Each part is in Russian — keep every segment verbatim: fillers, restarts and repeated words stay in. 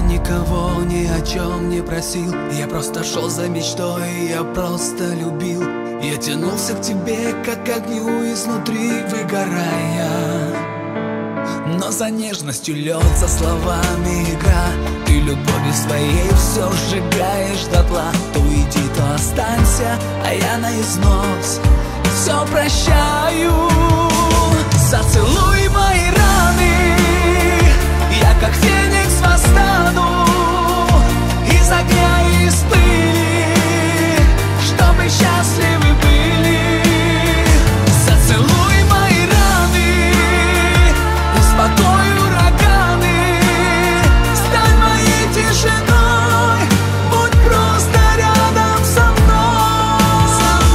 никого ни о чем не просил. Я просто шел за мечтой, я просто любил. Я тянулся к тебе, как к огню изнутри выгорая. Но за нежностью лед, за словами игра. Ты любовью своей все сжигаешь дотла. То уйди, то останься, а я на износ все прощаю. Зацелуй мои раны, я как феникс восстану из огня и из пыли, чтобы счастливы были. Зацелуй мои раны, успокой ураганы, стань моей тишиной, будь просто рядом со мной.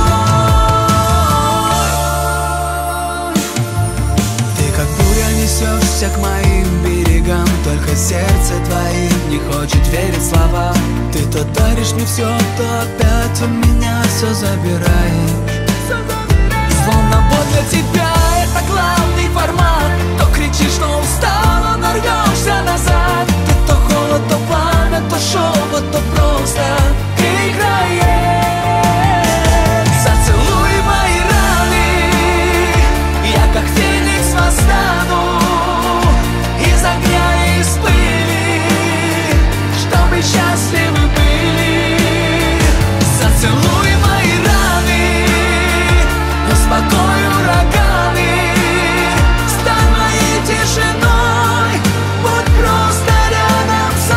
Ты как буря несешься к моим берегам, только сердце твоим не хочет верить словам. Ты то даришь мне все, то опять у меня все забираешь. Словно вот для тебя это главный формат. То кричишь, что устала, но рвешься назад. Ты то холод, то пламя, то шепот, то просто играет. Зацелуй мои раны, я как феникс восстану из огня и из пыли, чтобы счастливы были. Зацелуй мои раны, успокой ураганы, стань моей тишиной, будь просто рядом со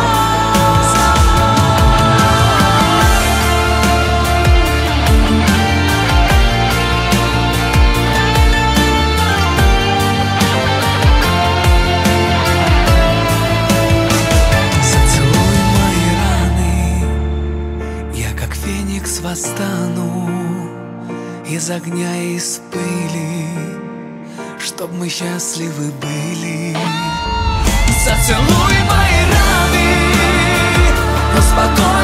восстану из огня и из пыли, чтоб мы счастливы были. Зацелуй мои раны, успокой